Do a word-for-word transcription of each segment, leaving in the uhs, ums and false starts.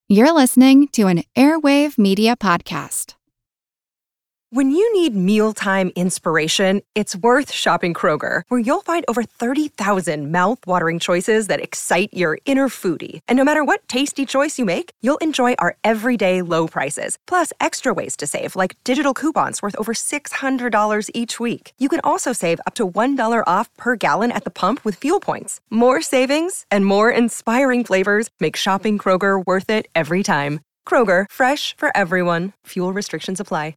You're listening to an Airwave Media Podcast. When you need mealtime inspiration, it's worth shopping Kroger, where you'll find over thirty thousand mouth-watering choices that excite your inner foodie. And no matter what tasty choice you make, you'll enjoy our everyday low prices, plus extra ways to save, like digital coupons worth over six hundred dollars each week. You can also save up to one dollar off per gallon at the pump with fuel points. More savings and more inspiring flavors make shopping Kroger worth it every time. Kroger, fresh for everyone. Fuel restrictions apply.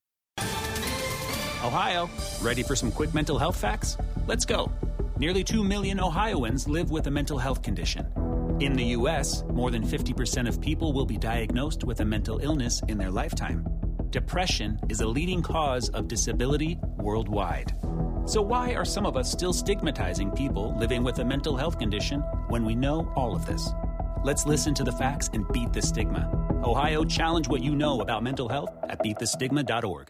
Ohio, ready for some quick mental health facts? Let's go. Nearly two million Ohioans live with a mental health condition. In the U S, more than fifty percent of people will be diagnosed with a mental illness in their lifetime. Depression is a leading cause of disability worldwide. So why are some of us still stigmatizing people living with a mental health condition when we know all of this? Let's listen to the facts and beat the stigma. Ohio, challenge what you know about mental health at beat the stigma dot org.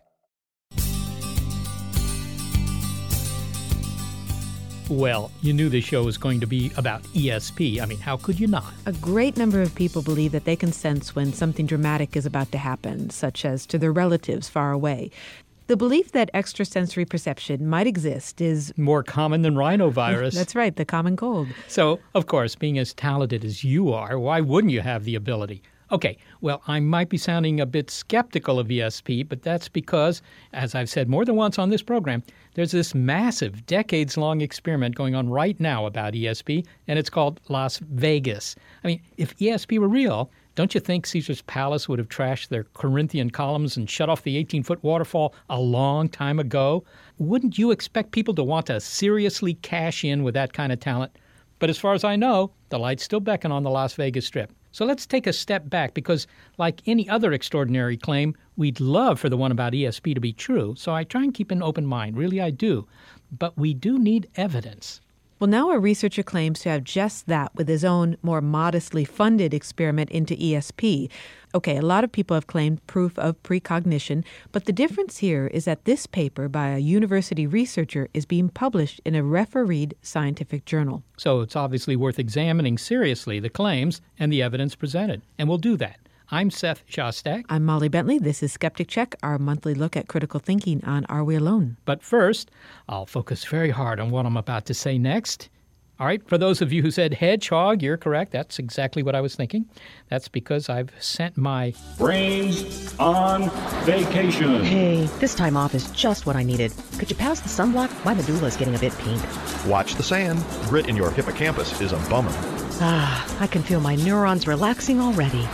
Well, you knew this show was going to be about E S P. I mean, how could you not? A great number of people believe that they can sense when something dramatic is about to happen, such as to their relatives far away. The belief that extrasensory perception might exist is more common than rhinovirus. That's right, the common cold. So, of course, being as talented as you are, why wouldn't you have the ability? Okay, well, I might be sounding a bit skeptical of E S P, but that's because, as I've said more than once on this program, there's this massive, decades-long experiment going on right now about E S P, and it's called Las Vegas. I mean, if E S P were real, don't you think Caesar's Palace would have trashed their Corinthian columns and shut off the eighteen-foot waterfall a long time ago? Wouldn't you expect people to want to seriously cash in with that kind of talent? But as far as I know, the lights still beckon on the Las Vegas Strip. So let's take a step back because, like any other extraordinary claim, we'd love for the one about E S P to be true. So I try and keep an open mind. Really, I do. But we do need evidence. Well, now a researcher claims to have just that with his own more modestly funded experiment into E S P. Okay, a lot of people have claimed proof of precognition, but the difference here is that this paper by a university researcher is being published in a refereed scientific journal. So it's obviously worth examining seriously the claims and the evidence presented, and we'll do that. I'm Seth Shostak. I'm Molly Bentley. This is Skeptic Check, our monthly look at critical thinking on Are We Alone? But first, I'll focus very hard on what I'm about to say next. All right, for those of you who said hedgehog, you're correct. That's exactly what I was thinking. That's because I've sent my brains on vacation. Hey, this time off is just what I needed. Could you pass the sunblock? My medulla is getting a bit pink. Watch the sand. Grit in your hippocampus is a bummer. Ah, I can feel my neurons relaxing already.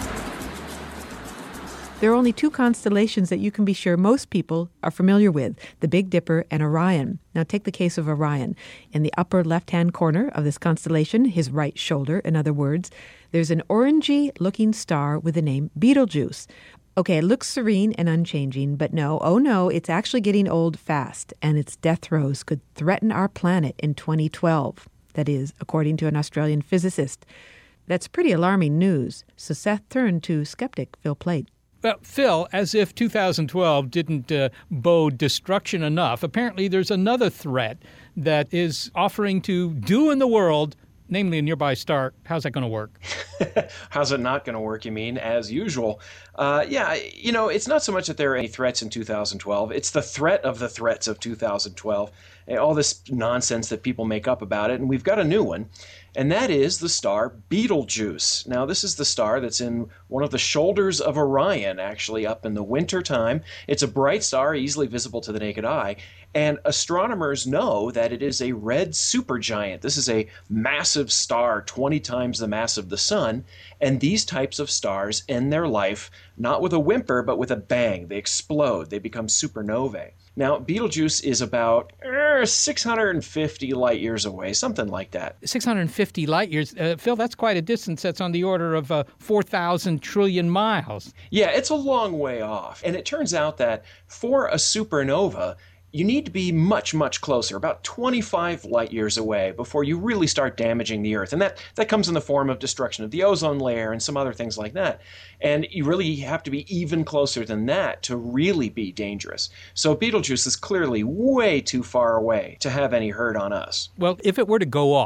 There are only two constellations that you can be sure most people are familiar with, the Big Dipper and Orion. Now take the case of Orion. In the upper left-hand corner of this constellation, his right shoulder, in other words, there's an orangey-looking star with the name Betelgeuse. Okay, it looks serene and unchanging, but no, oh no, it's actually getting old fast, and its death throes could threaten our planet in twenty twelve. That is, according to an Australian physicist. That's pretty alarming news, so Seth turned to skeptic Phil Plait. Well, Phil, as if two thousand twelve didn't uh, bode destruction enough, apparently there's another threat that is offering to do in the world, namely a nearby star. How's that going to work? How's it not going to work, you mean? As usual. Uh, yeah, you know, it's not so much that there are any threats in two thousand twelve. It's the threat of the threats of two thousand twelve. All this nonsense that people make up about it. And we've got a new one. And that is the star Betelgeuse. Now, this is the star that's in one of the shoulders of Orion, actually, up in the winter time. It's a bright star, easily visible to the naked eye. And astronomers know that it is a red supergiant. This is a massive star, twenty times the mass of the sun. And these types of stars end their life not with a whimper, but with a bang. They explode. They become supernovae. Now, Betelgeuse is about er, six hundred fifty light years away, something like that. six hundred fifty light years. Uh, Phil, that's quite a distance. That's on the order of uh, four thousand trillion miles. Yeah, it's a long way off. And it turns out that for a supernova, you need to be much, much closer, about twenty-five light years away before you really start damaging the Earth. And that, that comes in the form of destruction of the ozone layer and some other things like that. And you really have to be even closer than that to really be dangerous. So Betelgeuse is clearly way too far away to have any hurt on us. Well, if it were to go off,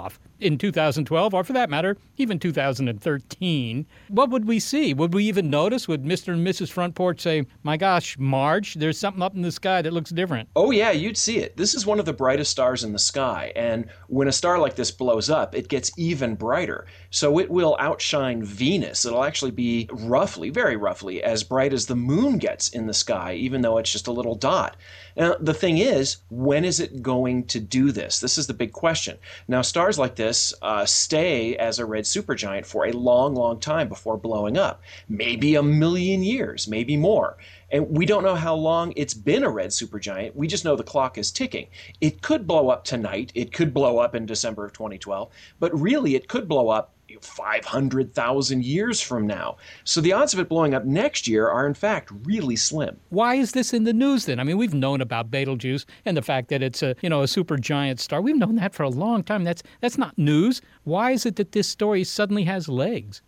in two thousand twelve, or for that matter, even two thousand thirteen, what would we see? Would we even notice? Would Mister and Missus Front Porch say, my gosh, Marge, there's something up in the sky that looks different? Oh, yeah, you'd see it. This is one of the brightest stars in the sky. And when a star like this blows up, it gets even brighter. So it will outshine Venus. It'll actually be roughly, very roughly, as bright as the moon gets in the sky, even though it's just a little dot. Now, the thing is, when is it going to do this? This is the big question. Now, stars like this uh, stay as a red supergiant for a long, long time before blowing up. Maybe a million years, maybe more. And we don't know how long it's been a red supergiant. We just know the clock is ticking. It could blow up tonight. It could blow up in December of twenty twelve. But really, it could blow up five hundred thousand years from now. So the odds of it blowing up next year are, in fact, really slim. Why is this in the news then? I mean, we've known about Betelgeuse and the fact that it's a, you know, a supergiant star. We've known that for a long time. That's that's not news. Why is it that this story suddenly has legs?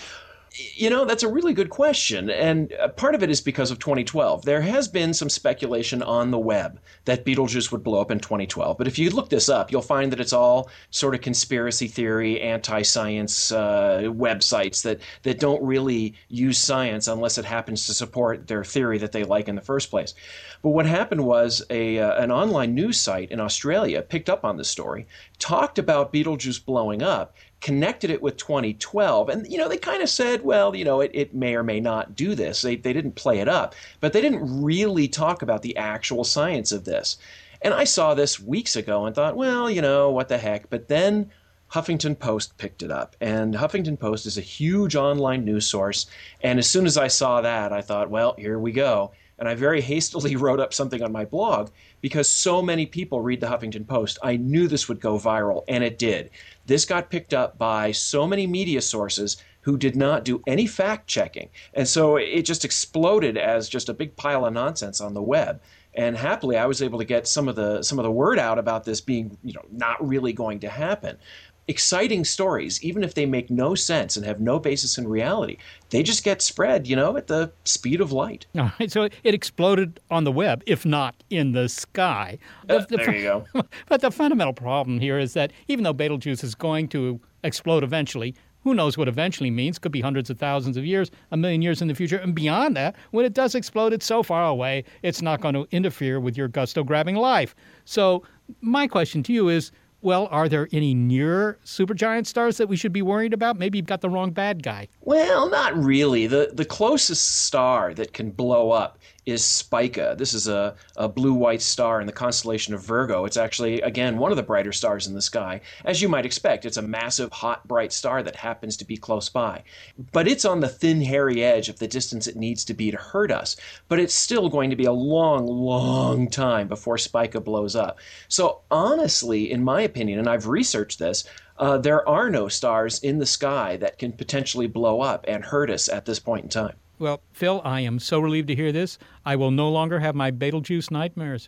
You know, that's a really good question, and part of it is because of twenty twelve. There has been some speculation on the web that Betelgeuse would blow up in twenty twelve, but if you look this up, you'll find that it's all sort of conspiracy theory, anti-science uh, websites that, that don't really use science unless it happens to support their theory that they like in the first place. But what happened was a uh, an online news site in Australia picked up on this story, talked about Betelgeuse blowing up, connected it with twenty twelve, and, you know, they kind of said, well, you know, it, it may or may not do this. They, they didn't play it up, but they didn't really talk about the actual science of this. And I saw this weeks ago and thought, well, you know, what the heck? But then Huffington Post picked it up, and Huffington Post is a huge online news source, and as soon as I saw that, I thought, well, here we go. And I very hastily wrote up something on my blog because so many people read the Huffington Post. I knew this would go viral, and it did. This got picked up by so many media sources who did not do any fact-checking. And so it just exploded as just a big pile of nonsense on the web. And happily, I was able to get some of the some of the word out about this being, you know, not really going to happen. Exciting stories, even if they make no sense and have no basis in reality, they just get spread, you know, at the speed of light. All right, so it exploded on the web, if not in the sky. Uh, the, there you go. But the fundamental problem here is that even though Betelgeuse is going to explode eventually, who knows what eventually means? Could be hundreds of thousands of years, a million years in the future. And beyond that, when it does explode, it's so far away, it's not going to interfere with your gusto-grabbing life. So my question to you is, well, are there any near supergiant stars that we should be worried about? Maybe you've got the wrong bad guy. Well, not really. The the closest star that can blow up is Spica. This is a, a blue-white star in the constellation of Virgo. It's actually, again, one of the brighter stars in the sky. As you might expect, it's a massive, hot, bright star that happens to be close by. But it's on the thin, hairy edge of the distance it needs to be to hurt us. But it's still going to be a long, long time before Spica blows up. So honestly, in my opinion, and I've researched this, uh, there are no stars in the sky that can potentially blow up and hurt us at this point in time. Well, Phil, I am so relieved to hear this. I will no longer have my Betelgeuse nightmares.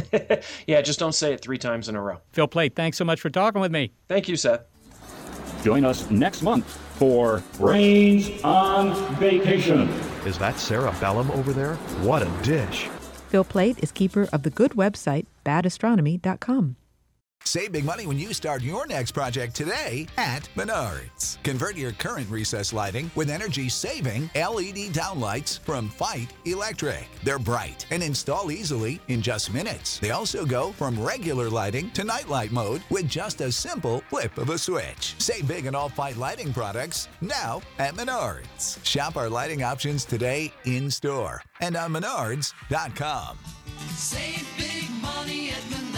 Yeah, just don't say it three times in a row. Phil Plait, thanks so much for talking with me. Thank you, Seth. Join us next month for Brains on Vacation. Is that Sarah Bellum over there? What a dish. Phil Plait is keeper of the good website, bad astronomy dot com. Save big money when you start your next project today at Menards. Convert your current recessed lighting with energy-saving L E D downlights from Fight Electric. They're bright and install easily in just minutes. They also go from regular lighting to nightlight mode with just a simple flip of a switch. Save big on all Fight lighting products now at Menards. Shop our lighting options today in-store and on menards dot com. Save big money at Menards.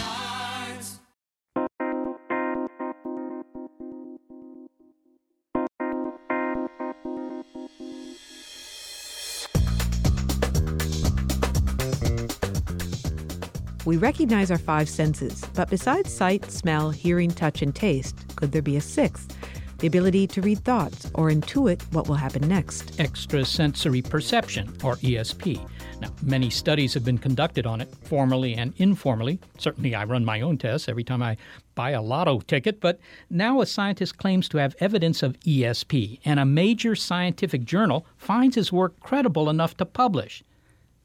We recognize our five senses, but besides sight, smell, hearing, touch, and taste, could there be a sixth? The ability to read thoughts or intuit what will happen next. Extrasensory perception, or E S P. Now, many studies have been conducted on it, formally and informally. Certainly, I run my own tests every time I buy a lotto ticket, but now a scientist claims to have evidence of E S P, and a major scientific journal finds his work credible enough to publish.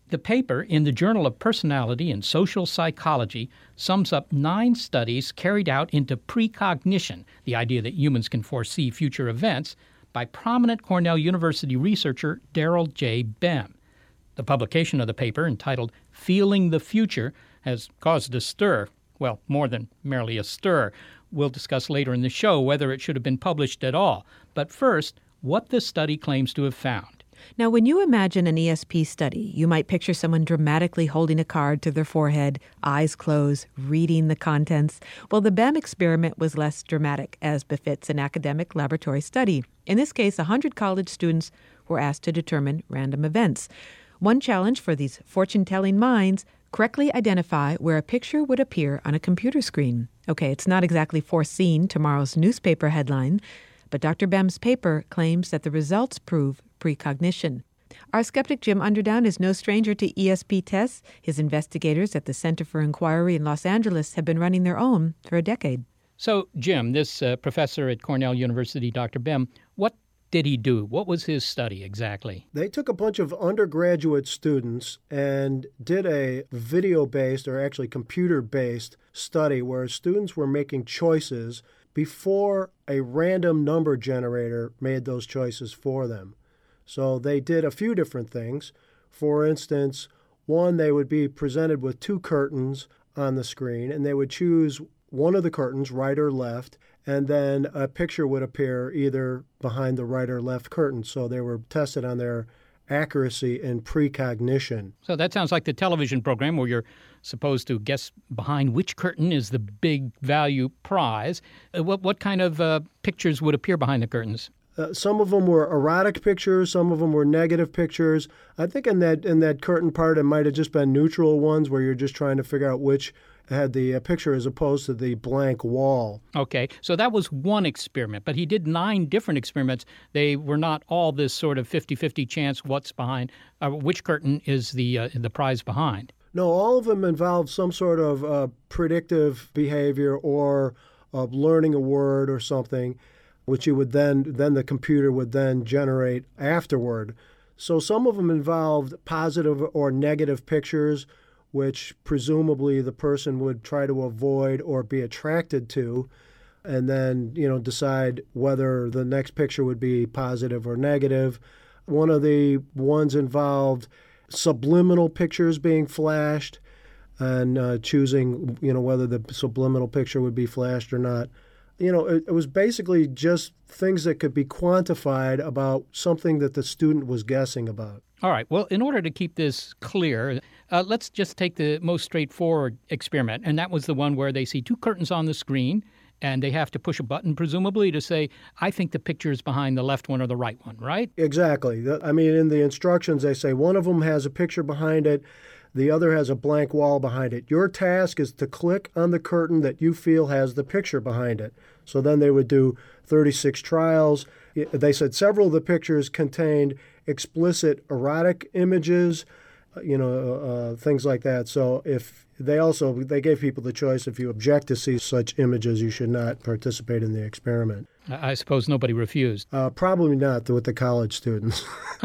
The paper in the Journal of Personality and Social Psychology sums up nine studies carried out into precognition, the idea that humans can foresee future events, by prominent Cornell University researcher Daryl J. Bem. The publication of the paper, entitled Feeling the Future, has caused a stir. Well, more than merely a stir. We'll discuss later in the show whether it should have been published at all. But first, what the study claims to have found. Now, when you imagine an E S P study, you might picture someone dramatically holding a card to their forehead, eyes closed, reading the contents. Well, the Bem experiment was less dramatic, as befits an academic laboratory study. In this case, one hundred college students were asked to determine random events. One challenge for these fortune-telling minds: correctly identify where a picture would appear on a computer screen. Okay, it's not exactly foreseeing tomorrow's newspaper headline, but Doctor Bem's paper claims that the results prove precognition. Our skeptic Jim Underdown is no stranger to E S P tests. His investigators at the Center for Inquiry in Los Angeles have been running their own for a decade. So, Jim, this uh, professor at Cornell University, Doctor Bem, what did he do? What was his study exactly? They took a bunch of undergraduate students and did a video-based, or actually computer-based, study where students were making choices before a random number generator made those choices for them. So they did a few different things. For instance, one, they would be presented with two curtains on the screen, and they would choose one of the curtains, right or left, and then a picture would appear either behind the right or left curtain. So they were tested on their accuracy and precognition. So that sounds like the television program where you're supposed to guess behind which curtain is the big value prize. Uh, what, what kind of uh, pictures would appear behind the curtains? Uh, some of them were erotic pictures, some of them were negative pictures. I think in that in that curtain part, it might have just been neutral ones where you're just trying to figure out which had the uh, picture as opposed to the blank wall. Okay, so that was one experiment, but he did nine different experiments. They were not all this sort of fifty-fifty chance what's behind, uh, which curtain is the uh, the prize behind. No, all of them involved some sort of uh, predictive behavior or uh, learning a word or something, which you would then, then the computer would then generate afterward. So some of them involved positive or negative pictures, which presumably the person would try to avoid or be attracted to, and then, you know, decide whether the next picture would be positive or negative. One of the ones involved subliminal pictures being flashed and uh, choosing, you know, whether the subliminal picture would be flashed or not. You know, it, it was basically just things that could be quantified about something that the student was guessing about. All right. Well, in order to keep this clear, uh, let's just take the most straightforward experiment, and that was the one where they see two curtains on the screen, and they have to push a button, presumably, to say, I think the picture is behind the left one or the right one, right? Exactly. I mean, in the instructions, they say one of them has a picture behind it, the other has a blank wall behind it. Your task is to click on the curtain that you feel has the picture behind it. So then they would do thirty-six trials. They said several of the pictures contained explicit erotic images, you know, uh, things like that. So if they also, they gave people the choice, if you object to see such images, you should not participate in the experiment. I suppose nobody refused. Uh, probably not with the college students.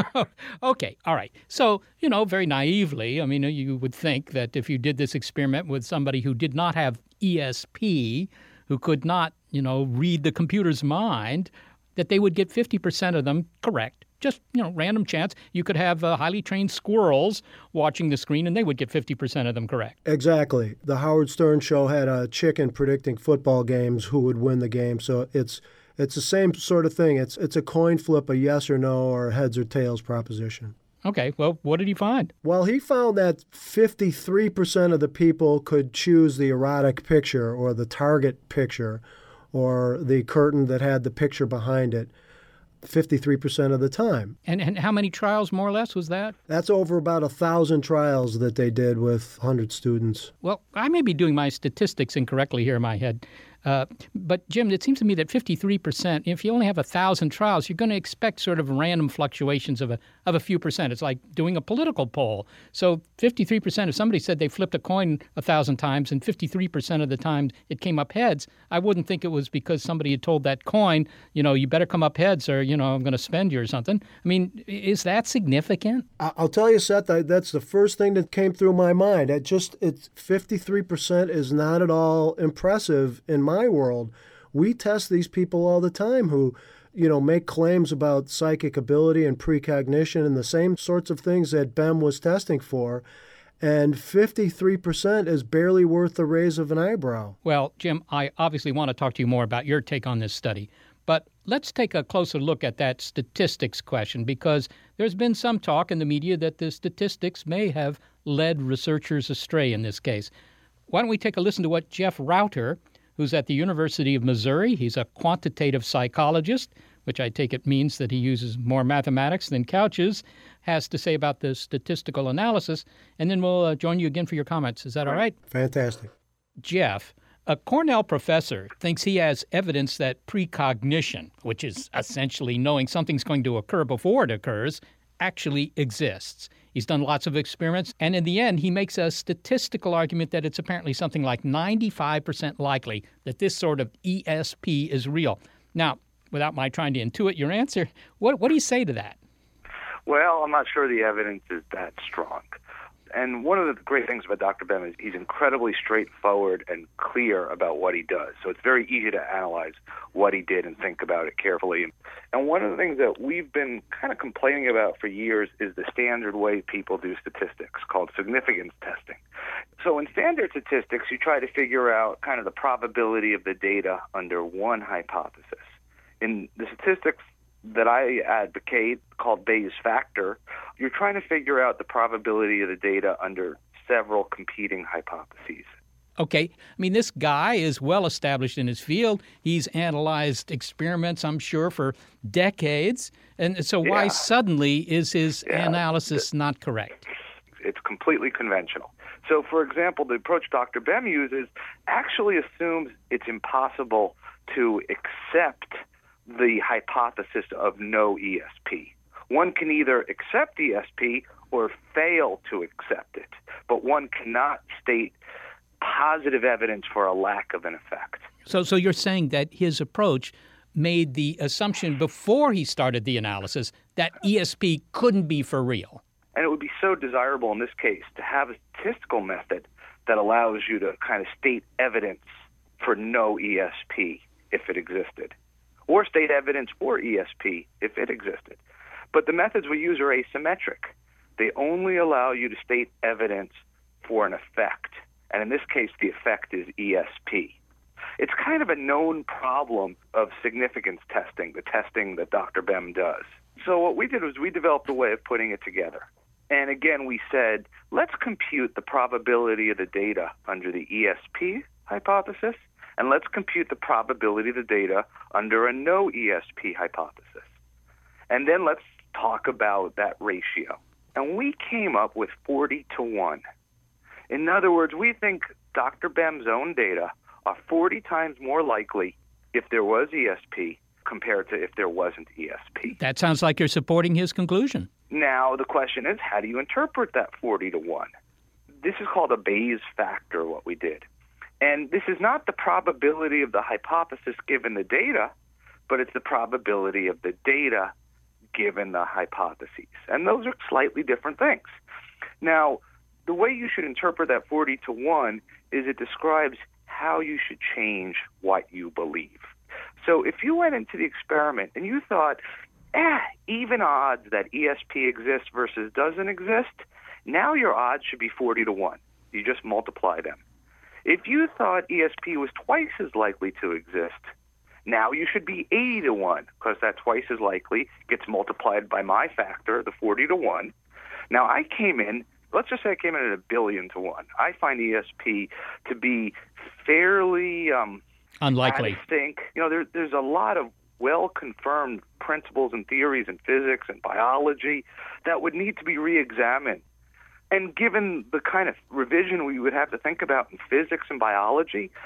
Okay, all right. So, you know, very naively, I mean, you would think that if you did this experiment with somebody who did not have E S P, who could not, you know, read the computer's mind, that they would get fifty percent of them correct. Just, you know, random chance. You could have uh, highly trained squirrels watching the screen, and they would get fifty percent of them correct. Exactly. The Howard Stern show had a chicken predicting football games, who would win the game. So it's it's the same sort of thing. It's it's a coin flip, a yes or no, or a heads or tails proposition. Okay, well, what did he find? Well, he found that fifty-three percent of the people could choose the erotic picture or the target picture or the curtain that had the picture behind it fifty-three percent of the time. And, and how many trials, more or less, was that? That's over about a thousand trials that they did with one hundred students. Well, I may be doing my statistics incorrectly here in my head. Uh, but, Jim, it seems to me that fifty-three percent, if you only have one thousand trials, you're going to expect sort of random fluctuations of a of a few percent. It's like doing a political poll. So fifty-three percent, if somebody said they flipped a coin one thousand times and fifty-three percent of the time it came up heads, I wouldn't think it was because somebody had told that coin, you know, you better come up heads or, you know, I'm going to spend you or something. I mean, is that significant? I'll tell you, Seth, that's the first thing that came through my mind. It just, it's fifty-three percent is not at all impressive in my world. We test these people all the time who, you know, make claims about psychic ability and precognition and the same sorts of things that Bem was testing for. And fifty-three percent is barely worth the raise of an eyebrow. Well, Jim, I obviously want to talk to you more about your take on this study. But let's take a closer look at that statistics question, because there's been some talk in the media that the statistics may have led researchers astray in this case. Why don't we take a listen to what Jeff Rauter, who's at the University of Missouri, he's a quantitative psychologist, which I take it means that he uses more mathematics than couches, has to say about the statistical analysis, and then we'll uh, join you again for your comments. Is that all right? Fantastic. Jeff, a Cornell professor thinks he has evidence that precognition, which is essentially knowing something's going to occur before it occurs, actually exists. He's done lots of experiments, and in the end, he makes a statistical argument that it's apparently something like ninety-five percent likely that this sort of E S P is real. Now, without my trying to intuit your answer, what, what do you say to that? Well, I'm not sure the evidence is that strong. And one of the great things about Doctor Bem is he's incredibly straightforward and clear about what he does. So it's very easy to analyze what he did and think about it carefully. And one of the things that we've been kind of complaining about for years is the standard way people do statistics called significance testing. So in standard statistics, you try to figure out kind of the probability of the data under one hypothesis. In the statistics that I advocate, called Bayes factor, you're trying to figure out the probability of the data under several competing hypotheses. Okay. I mean, this guy is well established in his field. He's analyzed experiments, I'm sure, for decades. And so why yeah. suddenly is his yeah. analysis not correct? It's completely conventional. So, for example, the approach Doctor Bem uses actually assumes it's impossible to accept the hypothesis of no E S P. One can either accept E S P or fail to accept it, but one cannot state positive evidence for a lack of an effect. So, so you're saying that his approach made the assumption before he started the analysis that E S P couldn't be for real. And it would be so desirable in this case to have a statistical method that allows you to kind of state evidence for no E S P if it existed, or state evidence for E S P if it existed. But the methods we use are asymmetric. They only allow you to state evidence for an effect, and in this case, the effect is E S P. It's kind of a known problem of significance testing, the testing that Doctor Bem does. So what we did was we developed a way of putting it together. And again, we said, let's compute the probability of the data under the E S P hypothesis, and let's compute the probability of the data under a no E S P hypothesis. And then let's talk about that ratio. And we came up with forty to one. In other words, we think Doctor Bem's own data are forty times more likely if there was E S P compared to if there wasn't E S P. That sounds like you're supporting his conclusion. Now, the question is, how do you interpret that forty to one? This is called a Bayes factor, what we did. And this is not the probability of the hypothesis given the data, but it's the probability of the data given the hypotheses. And those are slightly different things. Now, the way you should interpret that forty to one is it describes how you should change what you believe. So if you went into the experiment and you thought, eh, even odds that E S P exists versus doesn't exist, now your odds should be forty to one. You just multiply them. If you thought E S P was twice as likely to exist, now you should be eighty to one, because that twice as likely gets multiplied by my factor, the forty to one. Now I came in, let's just say I came in at a billion to one. I find E S P to be fairly um, unlikely. I think, you know, there, there's a lot of well-confirmed principles and theories in physics and biology that would need to be re-examined. And given the kind of revision we would have to think about in physics and biology,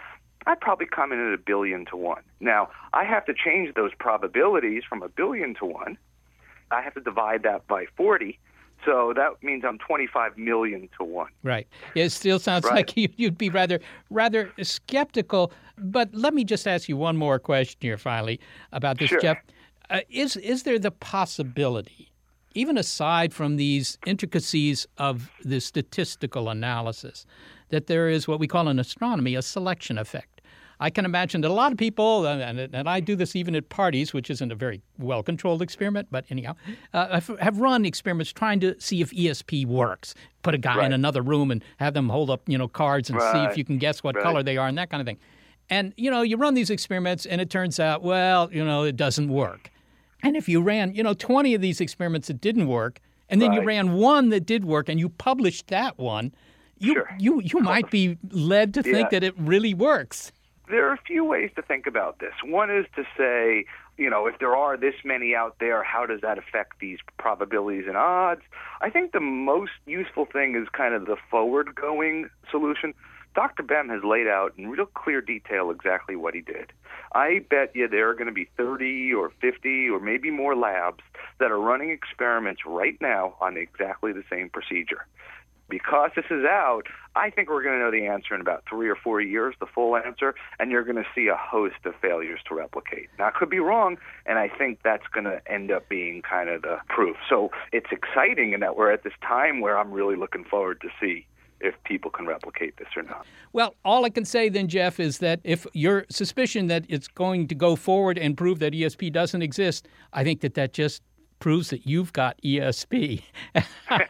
I'd probably come in at a billion to one. Now, I have to change those probabilities from a billion to one. I have to divide that by forty. So that means I'm twenty-five million to one. Right. It still sounds Right. like you- you'd be rather rather skeptical. But let me just ask you one more question here, finally, about this, Sure. Jeff. Uh, is is there the possibility, even aside from these intricacies of the statistical analysis, that there is what we call in astronomy a selection effect? I can imagine that a lot of people, and, and I do this even at parties, which isn't a very well-controlled experiment, but anyhow, uh, have, have run experiments trying to see if E S P works. Put a guy Right. in another room and have them hold up, you know, cards and see Right. if you can guess what Right. color they are and that kind of thing. And, you know, you run these experiments and it turns out, well, you know, it doesn't work. And if you ran, you know, twenty of these experiments that didn't work, and then you Right. ran one that did work and you published that one, you Sure. you you might be led to think Yeah. that it really works. There are a few ways to think about this. One is to say, you know, if there are this many out there, how does that affect these probabilities and odds? I think the most useful thing is kind of the forward-going solution. Doctor Bem has laid out in real clear detail exactly what he did. I bet you there are going to be thirty or fifty or maybe more labs that are running experiments right now on exactly the same procedure. Because this is out, I think we're going to know the answer in about three or four years, the full answer, and you're going to see a host of failures to replicate. Now, I could be wrong, and I think that's going to end up being kind of the proof. So it's exciting in that we're at this time where I'm really looking forward to see if people can replicate this or not. Well, all I can say then, Jeff, is that if your suspicion that it's going to go forward and prove that E S P doesn't exist, I think that that just proves that you've got E S P. And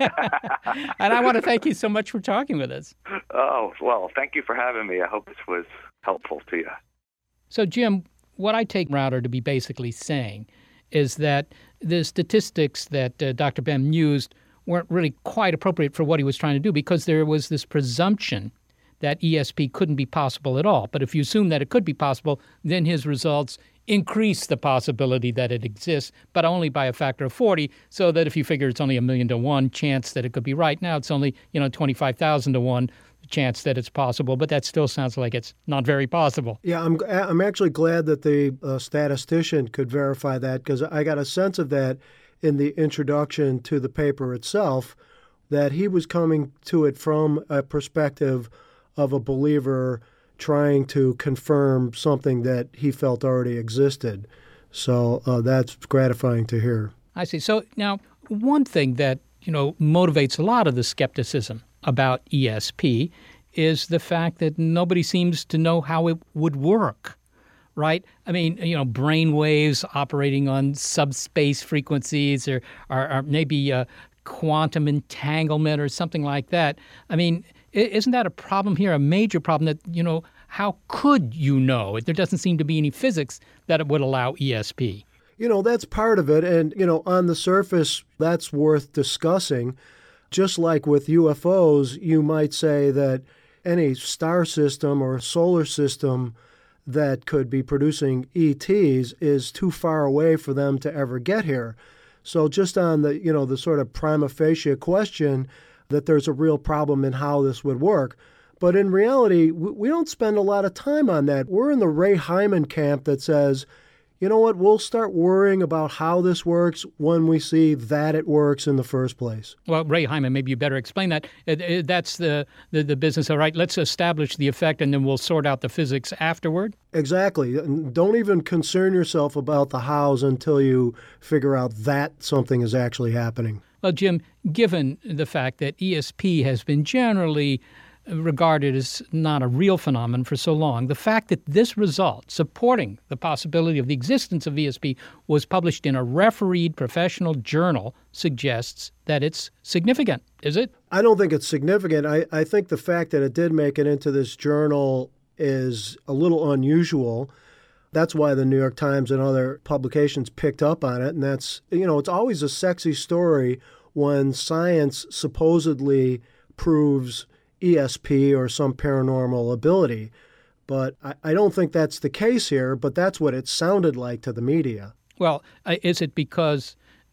I want to thank you so much for talking with us. Oh, well, thank you for having me. I hope this was helpful to you. So, Jim, what I take Rauter to be basically saying is that the statistics that uh, Doctor Bem used weren't really quite appropriate for what he was trying to do, because there was this presumption that E S P couldn't be possible at all. But if you assume that it could be possible, then his results increase the possibility that it exists, but only by a factor of forty, so that if you figure it's only a million to one chance that it could be right, now it's only, you know, twenty-five thousand to one chance that it's possible, but that still sounds like it's not very possible. Yeah, I'm I'm actually glad that the uh, statistician could verify that, because I got a sense of that in the introduction to the paper itself, that he was coming to it from a perspective of a believer trying to confirm something that he felt already existed. So uh, that's gratifying to hear. I see. So now, one thing that, you know, motivates a lot of the skepticism about E S P is the fact that nobody seems to know how it would work, right? I mean, you know, brain waves operating on subspace frequencies, or, or, or maybe uh, quantum entanglement or something like that. I mean, isn't that a problem here, a major problem that, you know, how could you know? There doesn't seem to be any physics that it would allow E S P. You know, that's part of it. And, you know, on the surface, that's worth discussing. Just like with U F Os, you might say that any star system or solar system that could be producing E Ts is too far away for them to ever get here. So just on the, you know, the sort of prima facie question that there's a real problem in how this would work. But in reality, we don't spend a lot of time on that. We're in the Ray Hyman camp that says, you know what, we'll start worrying about how this works when we see that it works in the first place. Well, Ray Hyman, maybe you better explain that. That's the, the, the business, all right, let's establish the effect and then we'll sort out the physics afterward? Exactly. Don't even concern yourself about the hows until you figure out that something is actually happening. Well, Jim, given the fact that E S P has been generally regarded as not a real phenomenon for so long, the fact that this result supporting the possibility of the existence of E S P was published in a refereed professional journal suggests that it's significant, is it? I don't think it's significant. I, I think the fact that it did make it into this journal is a little unusual. That's why the New York Times and other publications picked up on it. And that's, you know, it's always a sexy story when science supposedly proves E S P or some paranormal ability. But I, I don't think that's the case here, but that's what it sounded like to the media. Well, is it because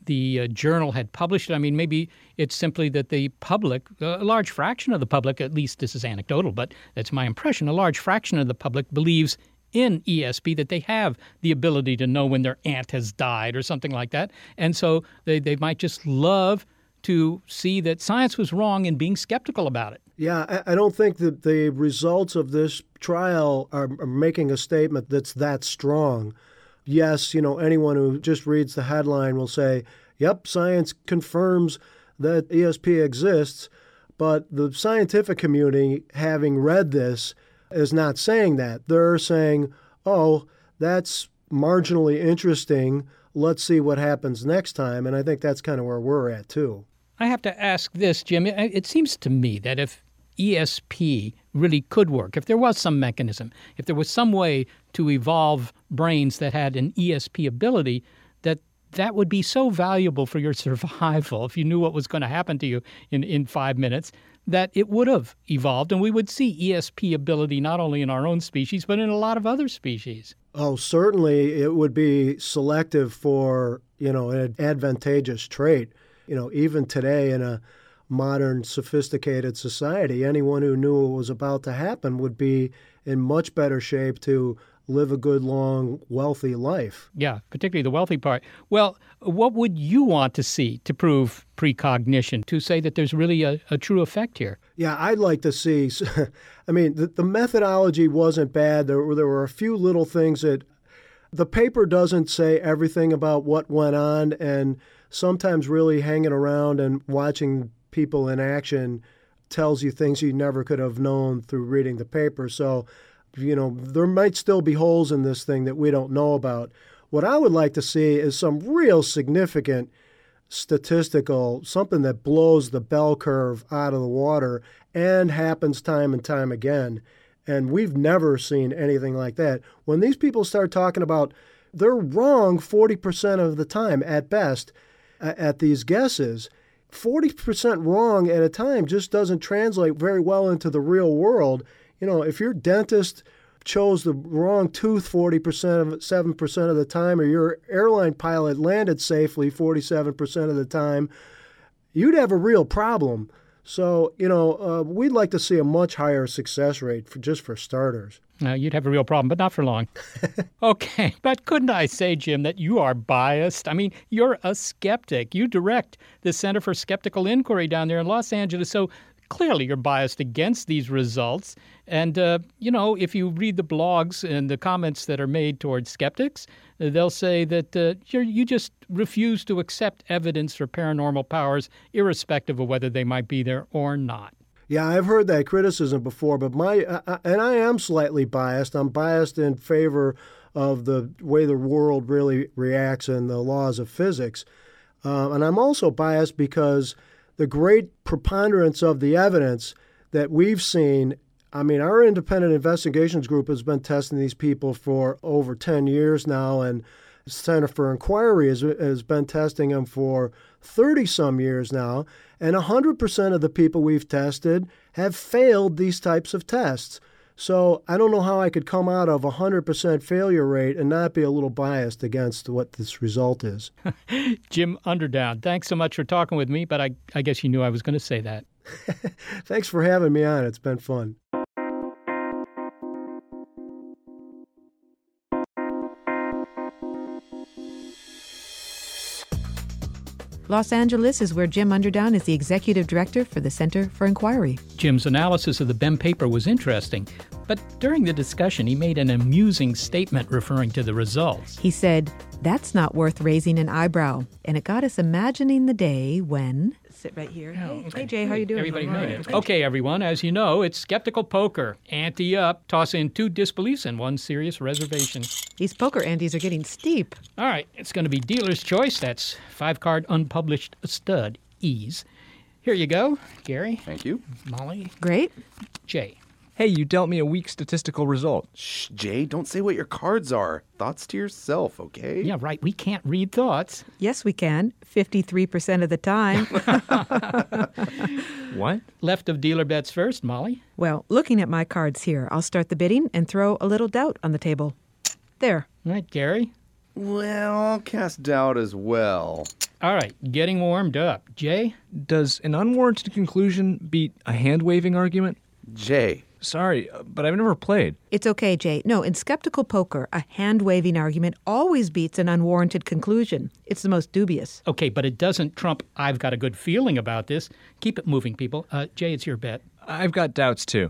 the uh, journal had published it. I mean, maybe it's simply that the public, a large fraction of the public, at least this is anecdotal, but that's my impression, a large fraction of the public believes in E S P, that they have the ability to know when their aunt has died or something like that. And so they, they might just love to see that science was wrong and being skeptical about it. Yeah, I, I don't think that the results of this trial are, are making a statement that's that strong. Yes, you know, anyone who just reads the headline will say, yep, science confirms that E S P exists, but the scientific community, having read this, is not saying that. They're saying, oh, that's marginally interesting. Let's see what happens next time. And I think that's kind of where we're at, too. I have to ask this, Jim. It seems to me that if E S P really could work, if there was some mechanism, if there was some way to evolve brains that had an E S P ability, that that would be so valuable for your survival if you knew what was going to happen to you in, in five minutes, that it would have evolved and we would see E S P ability not only in our own species, but in a lot of other species. Oh, certainly it would be selective for, you know, an advantageous trait. You know, even today in a modern, sophisticated society, anyone who knew what was about to happen would be in much better shape to live a good, long, wealthy life. Yeah, particularly the wealthy part. Well, what would you want to see to prove precognition, to say that there's really a, a true effect here? Yeah, I'd like to see, I mean, the, the methodology wasn't bad. There were, there were a few little things that, the paper doesn't say everything about what went on, and sometimes really hanging around and watching people in action tells you things you never could have known through reading the paper. So, you know, there might still be holes in this thing that we don't know about. What I would like to see is some real significant statistical, something that blows the bell curve out of the water and happens time and time again. And we've never seen anything like that. When these people start talking about, they're wrong forty percent of the time at best at these guesses. forty percent wrong at a time just doesn't translate very well into the real world. You know, if your dentist chose the wrong tooth forty percent of seven percent of the time, or your airline pilot landed safely forty-seven percent of the time, you'd have a real problem. So, you know, uh, we'd like to see a much higher success rate for just for starters. Uh, you'd have a real problem, but not for long. Okay, but couldn't I say, Jim, that you are biased? I mean, you're a skeptic. You direct the Center for Skeptical Inquiry down there in Los Angeles, so clearly you're biased against these results. And, uh, you know, if you read the blogs and the comments that are made towards skeptics, they'll say that uh, you're, you just refuse to accept evidence for paranormal powers, irrespective of whether they might be there or not. Yeah, I've heard that criticism before, but my uh, and I am slightly biased. I'm biased in favor of the way the world really reacts and the laws of physics. Uh, and I'm also biased because the great preponderance of the evidence that we've seen, I mean, our independent investigations group has been testing these people for over ten years now, and the Center for Inquiry has, has been testing them for thirty-some years now, and one hundred percent of the people we've tested have failed these types of tests. So I don't know how I could come out of a one hundred percent failure rate and not be a little biased against what this result is. Jim Underdown, thanks so much for talking with me, but I, I guess you knew I was going to say that. Thanks for having me on. It's been fun. Los Angeles is where Jim Underdown is the executive director for the Center for Inquiry. Jim's analysis of the B E M paper was interesting, but during the discussion he made an amusing statement referring to the results. He said, "That's not worth raising an eyebrow." And it got us imagining the day when... Sit right here. Oh, hey, hey, Jay, how you doing? Everybody Right. made it. Okay, everyone, as you know, it's skeptical poker. Ante up, toss in two disbeliefs and one serious reservation. These poker antes are getting steep. All right, it's going to be dealer's choice. That's five-card unpublished stud, ease. Here you go, Gary. Thank you. Molly. Great. Jay. Hey, you dealt me a weak statistical result. Shh, Jay, don't say what your cards are. Thoughts to yourself, okay? Yeah, right. We can't read thoughts. Yes, we can. fifty-three percent of the time. What? Left of dealer bets first, Molly. Well, looking at my cards here, I'll start the bidding and throw a little doubt on the table. There. All right, Gary. Well, I'll cast doubt as well. All right, getting warmed up. Jay? Does an unwarranted conclusion beat a hand-waving argument? Jay. Sorry, but I've never played. It's okay, Jay. No, in skeptical poker, a hand-waving argument always beats an unwarranted conclusion. It's the most dubious. Okay, but it doesn't trump I've got a good feeling about this. Keep it moving, people. Uh, Jay, it's your bet. I've got doubts, too.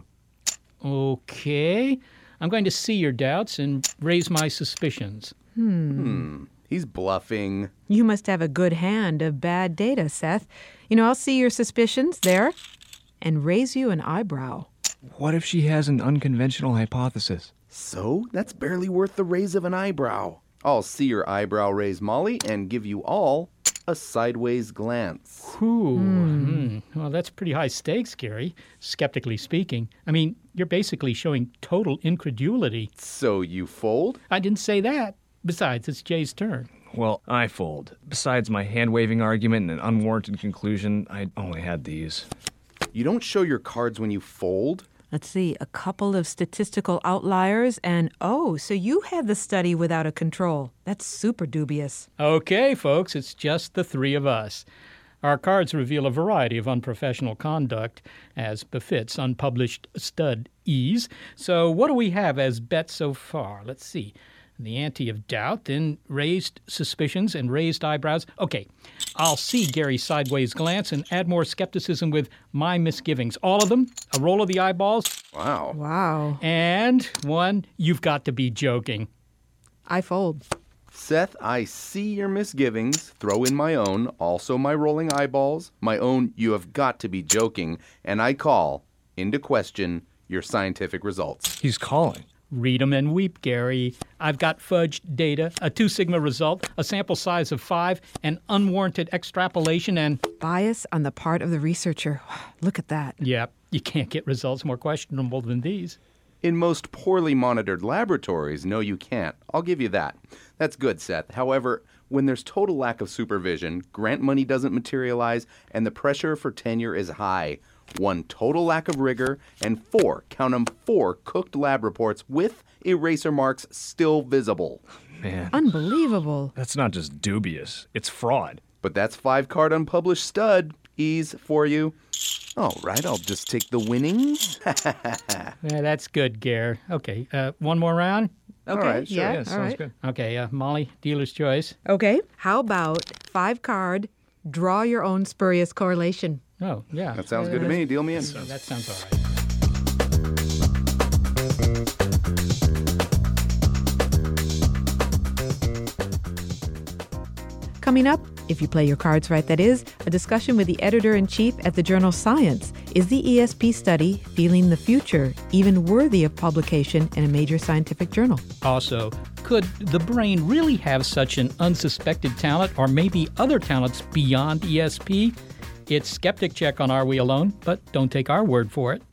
Okay. I'm going to see your doubts and raise my suspicions. Hmm. Hmm. He's bluffing. You must have a good hand of bad data, Seth. You know, I'll see your suspicions there and raise you an eyebrow. What if she has an unconventional hypothesis? So? That's barely worth the raise of an eyebrow. I'll see your eyebrow raise, Molly, and give you all a sideways glance. Ooh, mm. Well, that's pretty high stakes, Gary, skeptically speaking. I mean, you're basically showing total incredulity. So you fold? I didn't say that. Besides, it's Jay's turn. Well, I fold. Besides my hand-waving argument and an unwarranted conclusion, I only had these. You don't show your cards when you fold? Let's see, a couple of statistical outliers, and oh, so you had the study without a control. That's super dubious. Okay, folks, it's just the three of us. Our cards reveal a variety of unprofessional conduct, as befits unpublished stud ease. So what do we have as bets so far? Let's see. The ante of doubt, then raised suspicions and raised eyebrows. Okay, I'll see Gary's sideways glance and add more skepticism with my misgivings. All of them, a roll of the eyeballs. Wow. Wow. And one, you've got to be joking. I fold. Seth, I see your misgivings. Throw in my own, also my rolling eyeballs, my own you have got to be joking, and I call into question your scientific results. He's calling. Read 'em and weep, Gary. I've got fudged data, a two sigma result, a sample size of five, an unwarranted extrapolation, and... bias on the part of the researcher. Look at that. Yep, you can't get results more questionable than these. In most poorly monitored laboratories, no, you can't. I'll give you that. That's good, Seth. However, when there's total lack of supervision, grant money doesn't materialize, and the pressure for tenure is high. One, total lack of rigor, and four, count 'em, four cooked lab reports with eraser marks still visible. Man. Unbelievable. That's not just dubious. It's fraud. But that's five-card unpublished stud ease for you. All right, I'll just take the winnings. Yeah, that's good, Gare. Okay, uh, one more round? Okay, all right, sure. yeah, yeah all sounds right. good. Okay, uh, Molly, dealer's choice. Okay, how about five-card, draw your own spurious correlation? Oh, yeah. That sounds good to me. Deal me in. So that sounds all right. Coming up, if you play your cards right, that is, a discussion with the editor-in-chief at the journal Science. Is the E S P study, Feeling the Future, even worthy of publication in a major scientific journal? Also, could the brain really have such an unsuspected talent, or maybe other talents beyond E S P? It's Skeptic Check on Are We Alone, but don't take our word for it.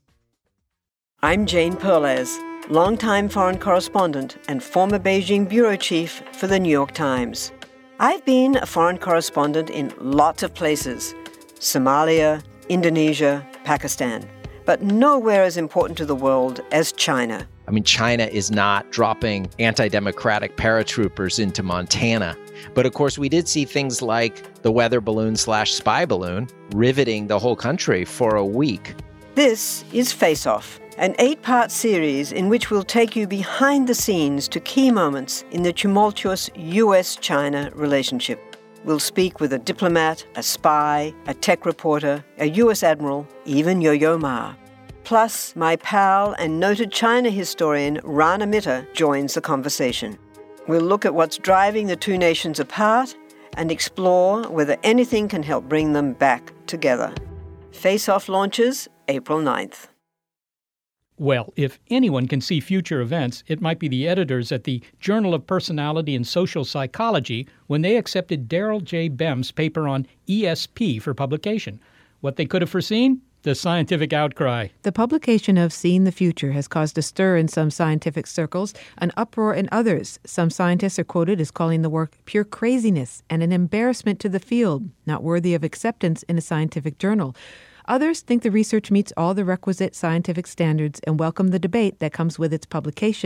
I'm Jane Perlez, longtime foreign correspondent and former Beijing bureau chief for the New York Times. I've been a foreign correspondent in lots of places, Somalia, Indonesia, Pakistan, but nowhere as important to the world as China. I mean, China is not dropping anti-democratic paratroopers into Montana. But of course, we did see things like the weather balloon slash spy balloon riveting the whole country for a week. This is Face Off, an eight-part series in which we'll take you behind the scenes to key moments in the tumultuous U S China relationship. We'll speak with a diplomat, a spy, a tech reporter, a U S admiral, even Yo-Yo Ma. Plus, my pal and noted China historian Rana Mitter joins the conversation. We'll look at what's driving the two nations apart and explore whether anything can help bring them back together. Face Off launches April ninth. Well, if anyone can see future events, it might be the editors at the Journal of Personality and Social Psychology when they accepted Daryl J. Bem's paper on E S P for publication. What they could have foreseen? The scientific outcry. The publication of Seeing the Future has caused a stir in some scientific circles, an uproar in others. Some scientists are quoted as calling the work pure craziness and an embarrassment to the field, not worthy of acceptance in a scientific journal. Others think the research meets all the requisite scientific standards and welcome the debate that comes with its publication.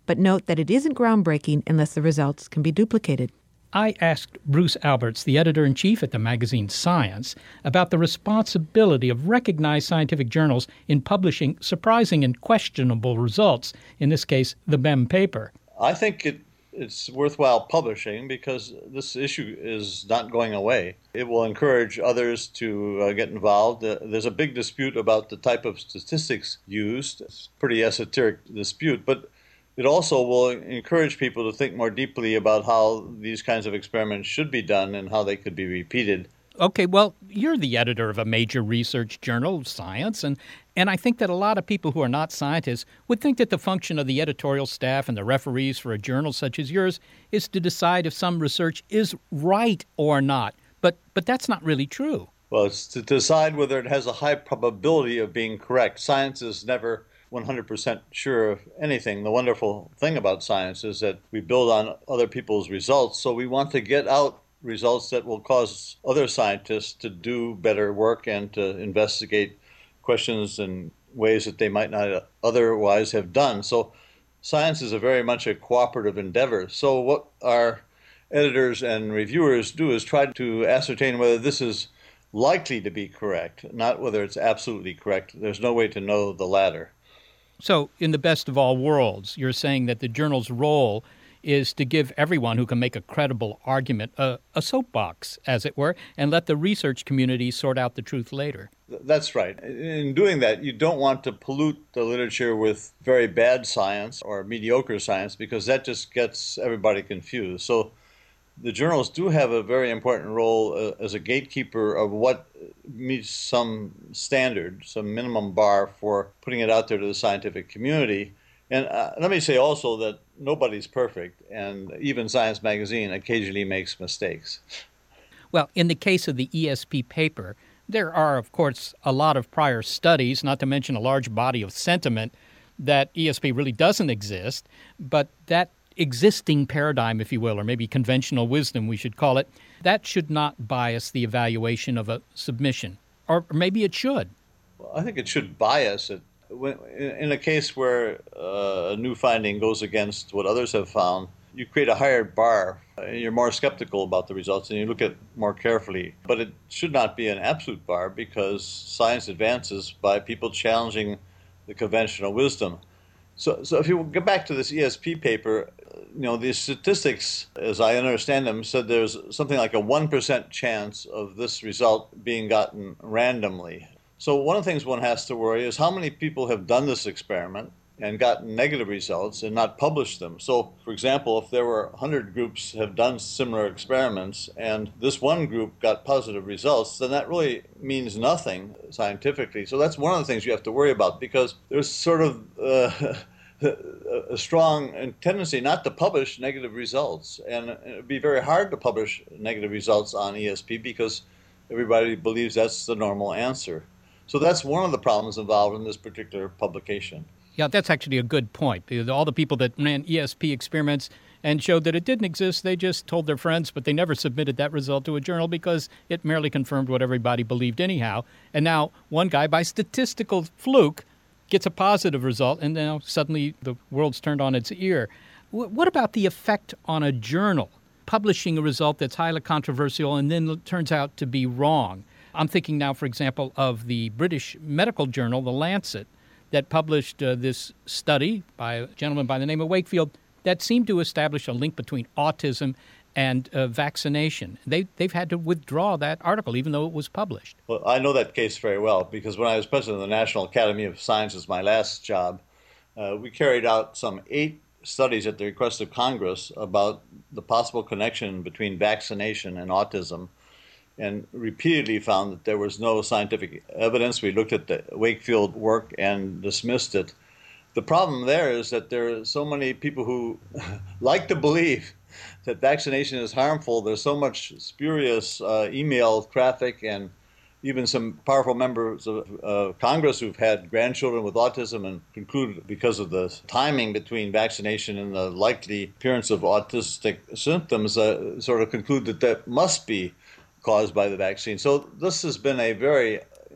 but note that it isn't groundbreaking unless the results can be duplicated. I asked Bruce Alberts, the editor-in-chief at the magazine Science, about the responsibility of recognized scientific journals in publishing surprising and questionable results, in this case, the B E M paper. I think it, it's worthwhile publishing because this issue is not going away. It will encourage others to uh, get involved. Uh, there's a big dispute about the type of statistics used. It's a pretty esoteric dispute, but it also will encourage people to think more deeply about how these kinds of experiments should be done and how they could be repeated. Okay, well, you're the editor of a major research journal, Science, and, and I think that a lot of people who are not scientists would think that the function of the editorial staff and the referees for a journal such as yours is to decide if some research is right or not. But but that's not really true. Well, it's to decide whether it has a high probability of being correct. Science is never one hundred percent sure of anything. The wonderful thing about science is that we build on other people's results, so we want to get out results that will cause other scientists to do better work and to investigate questions in ways that they might not otherwise have done. So science is a very much a cooperative endeavor. So what our editors and reviewers do is try to ascertain whether this is likely to be correct, not whether it's absolutely correct. There's no way to know the latter. So in the best of all worlds, you're saying that the journal's role is to give everyone who can make a credible argument a, a soapbox, as it were, and let the research community sort out the truth later. That's right. In doing that, you don't want to pollute the literature with very bad science or mediocre science because that just gets everybody confused. So the journals do have a very important role uh, as a gatekeeper of what meets some standard, some minimum bar for putting it out there to the scientific community. And uh, let me say also that nobody's perfect, and even Science magazine occasionally makes mistakes. Well, in the case of the E S P paper, there are, of course, a lot of prior studies, not to mention a large body of sentiment that E S P really doesn't exist, but that existing paradigm, if you will, or maybe conventional wisdom we should call it, that should not bias the evaluation of a submission. Or maybe it should. Well, I think it should bias it. When, in a case where uh, a new finding goes against what others have found, you create a higher bar. You're more skeptical about the results and you look at more carefully. But it should not be an absolute bar because science advances by people challenging the conventional wisdom. So, so if you get back to this E S P paper, you know, the statistics, as I understand them, said there's something like a one percent chance of this result being gotten randomly. So one of the things one has to worry is how many people have done this experiment and gotten negative results and not published them. So, for example, if there were one hundred groups have done similar experiments and this one group got positive results, then that really means nothing scientifically. So that's one of the things you have to worry about because there's sort of uh, a strong tendency not to publish negative results. And it would be very hard to publish negative results on E S P because everybody believes that's the normal answer. So that's one of the problems involved in this particular publication. Yeah, that's actually a good point. All the people that ran E S P experiments and showed that it didn't exist, they just told their friends, but they never submitted that result to a journal because it merely confirmed what everybody believed anyhow. And now one guy, by statistical fluke, gets a positive result, and now suddenly the world's turned on its ear. W- what about the effect on a journal? Publishing a result that's highly controversial and then turns out to be wrong. I'm thinking now, for example, of the British medical journal, The Lancet, that published uh, this study by a gentleman by the name of Wakefield that seemed to establish a link between autism and uh, vaccination. They, they've had to withdraw that article, even though it was published. Well, I know that case very well because when I was president of the National Academy of Sciences, my last job, uh, we carried out some eight studies at the request of Congress about the possible connection between vaccination and autism, and repeatedly found that there was no scientific evidence. We looked at the Wakefield work and dismissed it. The problem there is that there are so many people who like to believe that vaccination is harmful. There's so much spurious uh, email traffic and even some powerful members of uh, Congress who've had grandchildren with autism and concluded because of the timing between vaccination and the likely appearance of autistic symptoms, uh, sort of conclude that that must be caused by the vaccine. So this has been a very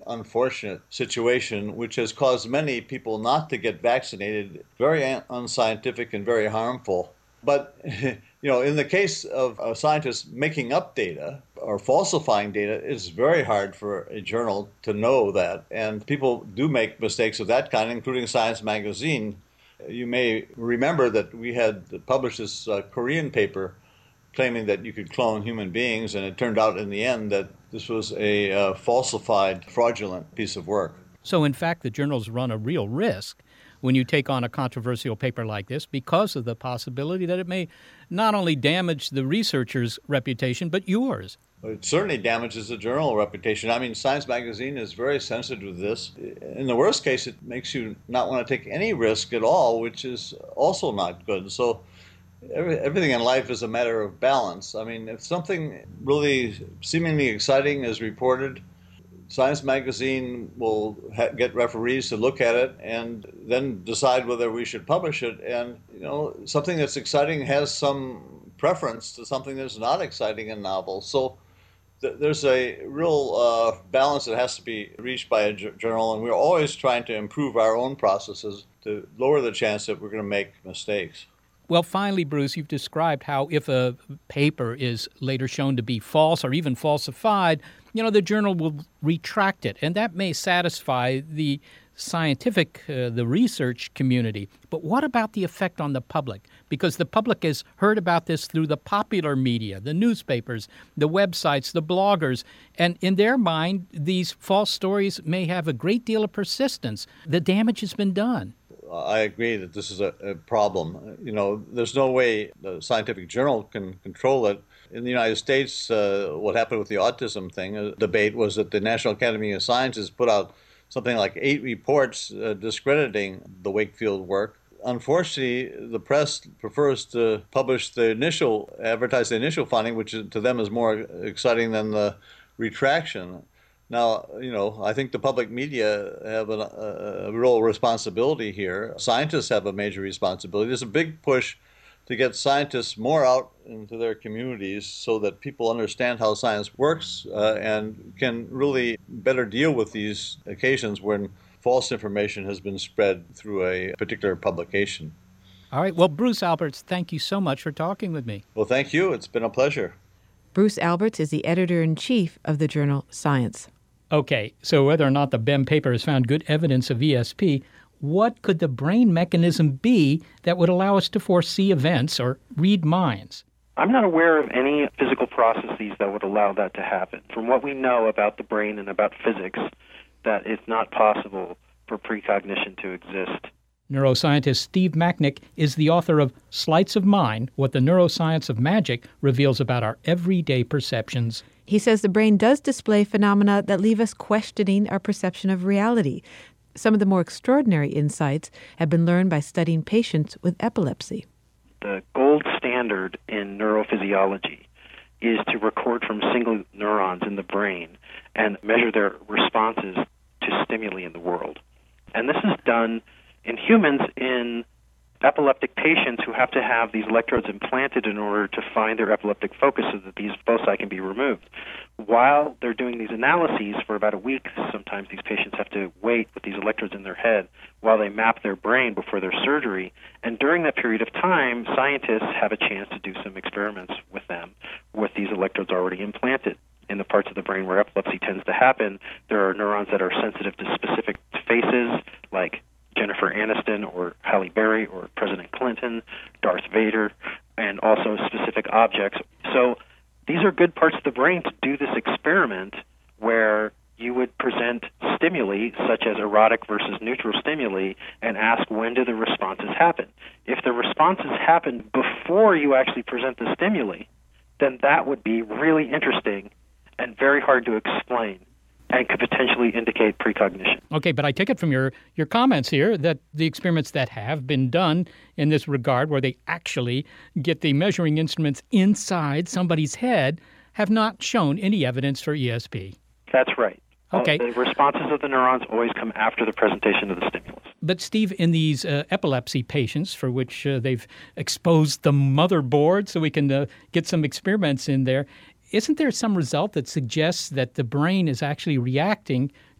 unfortunate situation which has caused many people not to get vaccinated, very unscientific and very harmful. But, you know, in the case of a scientist making up data or falsifying data, it's very hard for a journal to know that. And people do make mistakes of that kind, including Science Magazine. You may remember that we had published this uh, Korean paper claiming that you could clone human beings, and it turned out in the end that this was a uh, falsified, fraudulent piece of work. So, in fact, the journals run a real risk when you take on a controversial paper like this because of the possibility that it may not only damage the researcher's reputation, but yours. It certainly damages the journal reputation. I mean, Science Magazine is very sensitive to this. In the worst case, it makes you not want to take any risk at all, which is also not good. So every, everything in life is a matter of balance. I mean, if something really seemingly exciting is reported, Science Magazine will ha- get referees to look at it and then decide whether we should publish it. And, you know, something that's exciting has some preference to something that's not exciting and novel. So th- there's a real uh, balance that has to be reached by a j- journal, and we're always trying to improve our own processes to lower the chance that we're going to make mistakes. Well, finally, Bruce, you've described how if a paper is later shown to be false or even falsified, you know, the journal will retract it, and that may satisfy the scientific, uh, the research community. But what about the effect on the public? Because the public has heard about this through the popular media, the newspapers, the websites, the bloggers, and in their mind, these false stories may have a great deal of persistence. The damage has been done. I agree that this is a, a problem. You know, there's no way the scientific journal can control it. In the United States, uh, what happened with the autism thing, uh, debate, was that the National Academy of Sciences put out something like eight reports uh, discrediting the Wakefield work. Unfortunately, the press prefers to publish the initial, advertise the initial finding, which to them is more exciting than the retraction. Now, you know, I think the public media have a, a, a real responsibility here. Scientists have a major responsibility. There's a big push to get scientists more out into their communities so that people understand how science works uh, and can really better deal with these occasions when false information has been spread through a particular publication. All right. Well, Bruce Alberts, thank you so much for talking with me. Well, thank you. It's been a pleasure. Bruce Alberts is the editor-in-chief of the journal Science. Okay, so whether or not the B E M paper has found good evidence of E S P, what could the brain mechanism be that would allow us to foresee events or read minds? I'm not aware of any physical processes that would allow that to happen. From what we know about the brain and about physics, that it's not possible for precognition to exist. Neuroscientist Steve Macknick is the author of Sleights of Mind, What the Neuroscience of Magic Reveals About Our Everyday Perceptions. He says the brain does display phenomena that leave us questioning our perception of reality. Some of the more extraordinary insights have been learned by studying patients with epilepsy. The gold standard in neurophysiology is to record from single neurons in the brain and measure their responses to stimuli in the world. And this is done in humans in epileptic patients who have to have these electrodes implanted in order to find their epileptic focus so that these foci can be removed. While they're doing these analyses for about a week, sometimes these patients have to wait with these electrodes in their head while they map their brain before their surgery. And during that period of time, scientists have a chance to do some experiments with them with these electrodes already implanted. In the parts of the brain where epilepsy tends to happen, there are neurons that are sensitive to specific faces, like Jennifer Aniston or Halle Berry or President Clinton, Darth Vader, and also specific objects. So these are good parts of the brain to do this experiment where you would present stimuli such as erotic versus neutral stimuli and ask when do the responses happen. If the responses happen before you actually present the stimuli, then that would be really interesting and very hard to explain, and could potentially indicate precognition. Okay, but I take it from your, your comments here that the experiments that have been done in this regard, where they actually get the measuring instruments inside somebody's head, have not shown any evidence for E S P. That's right. Okay. Uh, the responses of the neurons always come after the presentation of the stimulus. But, Steve, in these uh, epilepsy patients for which uh, they've exposed the motherboard so we can uh, get some experiments in there, isn't there some result that suggests that the brain is actually reacting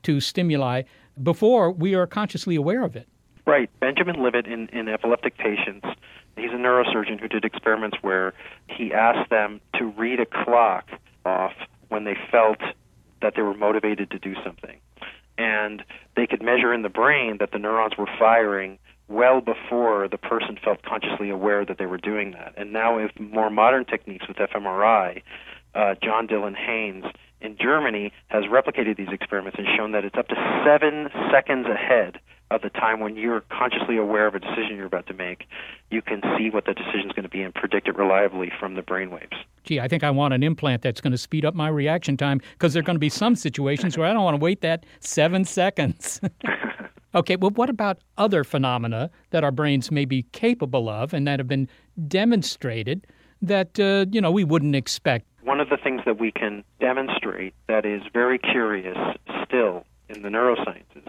to stimuli before we are consciously aware of it. Right. Benjamin Libet in, in epileptic patients, he's a neurosurgeon who did experiments where he asked them to read a clock off when they felt that they were motivated to do something. And they could measure in the brain that the neurons were firing well before the person felt consciously aware that they were doing that. And now with more modern techniques with fMRI, uh, John Dylan Haynes in Germany has replicated these experiments and shown that it's up to seven seconds ahead of the time when you're consciously aware of a decision you're about to make. You can see what the decision is going to be and predict it reliably from the brainwaves. Gee, I think I want an implant that's going to speed up my reaction time, because there are going to be some situations where I don't want to wait that seven seconds. Okay, well, what about other phenomena that our brains may be capable of and that have been demonstrated that, uh, you know, we wouldn't expect? One of the things that we can demonstrate that is very curious still in the neurosciences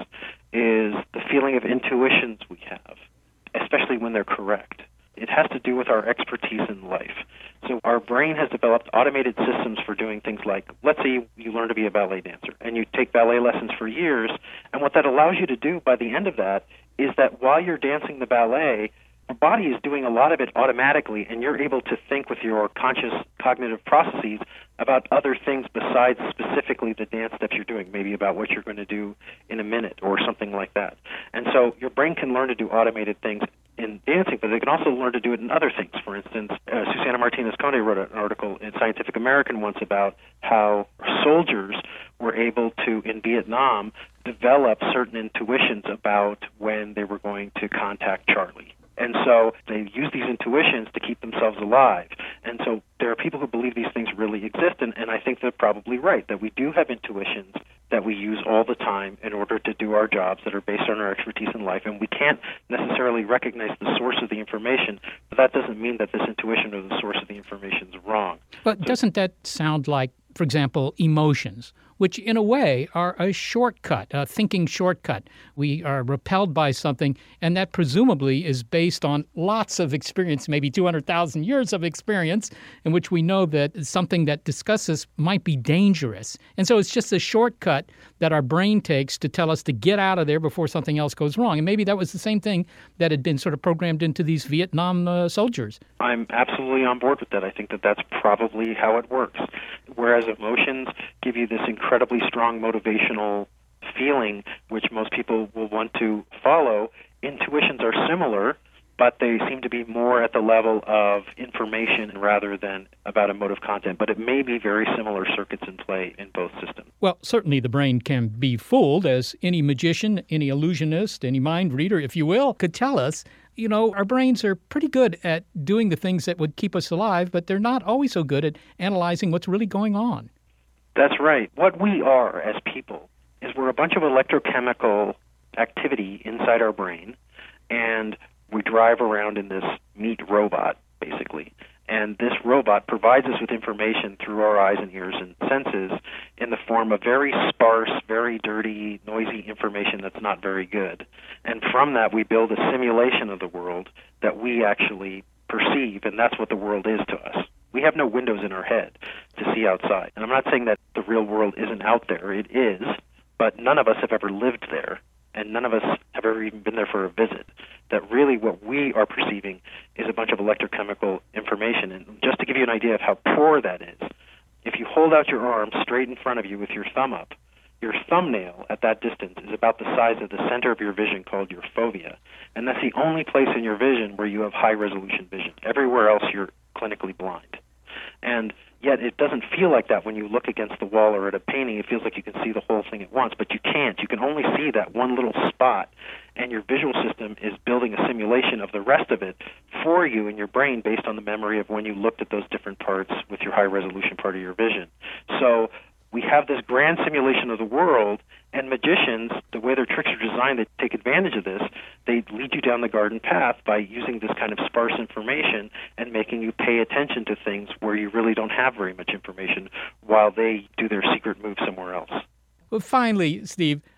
is the feeling of intuitions we have, especially when they're correct. It has to do with our expertise in life. So our brain has developed automated systems for doing things like, let's say you learn to be a ballet dancer, and you take ballet lessons for years, and what that allows you to do by the end of that is that while you're dancing the ballet, your body is doing a lot of it automatically, and you're able to think with your conscious cognitive processes about other things besides specifically the dance steps you're doing, maybe about what you're going to do in a minute or something like that. And so your brain can learn to do automated things in dancing, but they can also learn to do it in other things. For instance, uh, Susana Martinez-Conde wrote an article in Scientific American once about how soldiers were able to, in Vietnam, develop certain intuitions about when they were going to contact Charlie. And so they use these intuitions to keep themselves alive. And so there are people who believe these things really exist, and, and I think they're probably right, that we do have intuitions that we use all the time in order to do our jobs that are based on our expertise in life. And we can't necessarily recognize the source of the information, but that doesn't mean that this intuition or the source of the information is wrong. But so, doesn't that sound like, for example, emotions, which in a way are a shortcut, a thinking shortcut? We are repelled by something, and that presumably is based on lots of experience, maybe two hundred thousand years of experience, in which we know that something that discusses might be dangerous. And so it's just a shortcut that our brain takes to tell us to get out of there before something else goes wrong. And maybe that was the same thing that had been sort of programmed into these Vietnam uh, soldiers. I'm absolutely on board with that. I think that that's probably how it works. Whereas emotions give you this incredibly strong motivational feeling, which most people will want to follow, intuitions are similar, but they seem to be more at the level of information rather than about emotive content. But it may be very similar circuits in play in both systems. Well, certainly the brain can be fooled, as any magician, any illusionist, any mind reader, if you will, could tell us. You know, our brains are pretty good at doing the things that would keep us alive, but they're not always so good at analyzing what's really going on. That's right. What we are as people is we're a bunch of electrochemical activity inside our brain, and we drive around in this meat robot, basically. And this robot provides us with information through our eyes and ears and senses in the form of very sparse, very dirty, noisy information that's not very good. And from that, we build a simulation of the world that we actually perceive, and that's what the world is to us. We have no windows in our head to see outside. And I'm not saying that the real world isn't out there. It is, but none of us have ever lived there, and none of us have ever even been there for a visit. That really what we are perceiving is a bunch of electrochemical information. And just to give you an idea of how poor that is, if you hold out your arm straight in front of you with your thumb up, your thumbnail at that distance is about the size of the center of your vision, called your fovea. And that's the only place in your vision where you have high-resolution vision. Everywhere else, you're clinically blind. And yet it doesn't feel like that when you look against the wall or at a painting. It feels like you can see the whole thing at once, but you can't. You can only see that one little spot, and your visual system is building a simulation of the rest of it for you in your brain based on the memory of when you looked at those different parts with your high-resolution part of your vision. So we have this grand simulation of the world, and magicians, the way their tricks are designed to take advantage of this, they lead you down the garden path by using this kind of sparse information and making you pay attention to things where you really don't have very much information while they do their secret move somewhere else. Well, finally, Steve,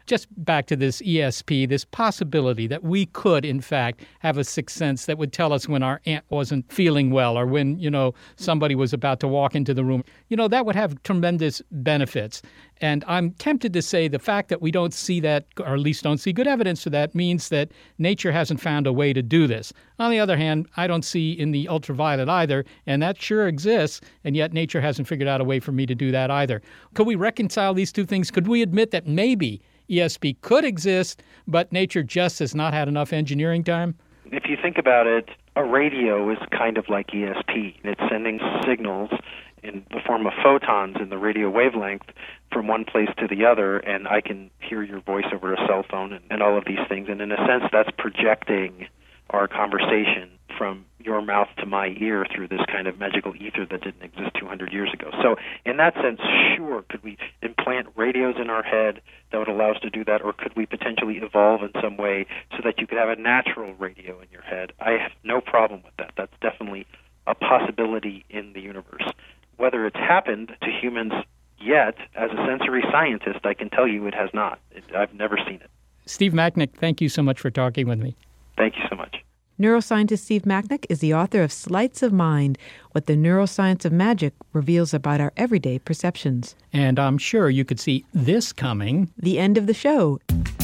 just back to this E S P, this possibility that we could, in fact, have a sixth sense that would tell us when our aunt wasn't feeling well or when, you know, somebody was about to walk into the room. You know, that would have tremendous benefits. And I'm tempted to say the fact that we don't see that, or at least don't see good evidence for that, means that nature hasn't found a way to do this. On the other hand, I don't see in the ultraviolet either, and that sure exists, and yet nature hasn't figured out a way for me to do that either. Could we reconcile these two things? Could we admit that maybe E S P could exist, but nature just has not had enough engineering time? If you think about it, a radio is kind of like E S P. It's sending signals in the form of photons in the radio wavelength from one place to the other, and I can hear your voice over a cell phone and, and all of these things. And in a sense, that's projecting our conversation from your mouth to my ear through this kind of magical ether that didn't exist two hundred years ago. So in that sense, sure, could we implant radios in our head that would allow us to do that, or could we potentially evolve in some way so that you could have a natural radio in your head? I have no problem with that. That's definitely a possibility in the universe. Whether it's happened to humans yet, as a sensory scientist, I can tell you it has not. It, I've never seen it. Steve Macknick, thank you so much for talking with me. Thank you so much. Neuroscientist Steve Macknick is the author of Sleights of Mind, What the Neuroscience of Magic Reveals About Our Everyday Perceptions. And I'm sure you could see this coming. The end of the show.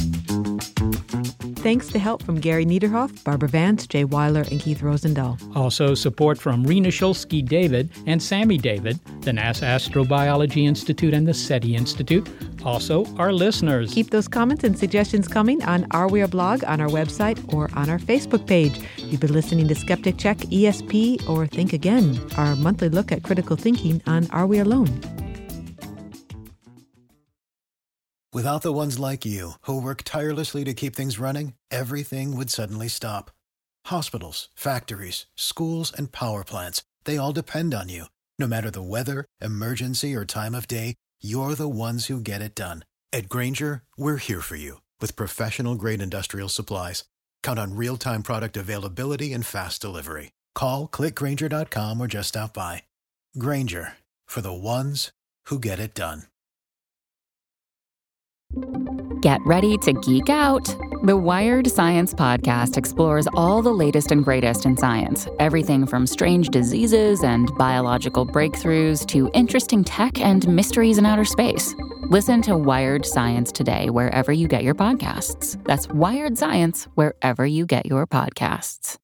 Thanks to help from Gary Niederhoff, Barbara Vance, Jay Weiler, and Keith Rosendahl. Also support from Rena Shulsky-David and Sammy David, the NASA Astrobiology Institute and the SETI Institute. Also, our listeners. Keep those comments and suggestions coming on our We Are blog, on our website, or on our Facebook page. You've been listening to Skeptic Check, E S P, or Think Again, our monthly look at critical thinking on Are We Alone? Without the ones like you, who work tirelessly to keep things running, everything would suddenly stop. Hospitals, factories, schools, and power plants, they all depend on you. No matter the weather, emergency, or time of day, you're the ones who get it done. At Grainger, we're here for you with professional-grade industrial supplies. Count on real-time product availability and fast delivery. Call, click Grainger dot com, or just stop by. Grainger, for the ones who get it done. Get ready to geek out. The Wired Science Podcast explores all the latest and greatest in science. Everything from strange diseases and biological breakthroughs to interesting tech and mysteries in outer space. Listen to Wired Science today wherever you get your podcasts. That's Wired Science wherever you get your podcasts.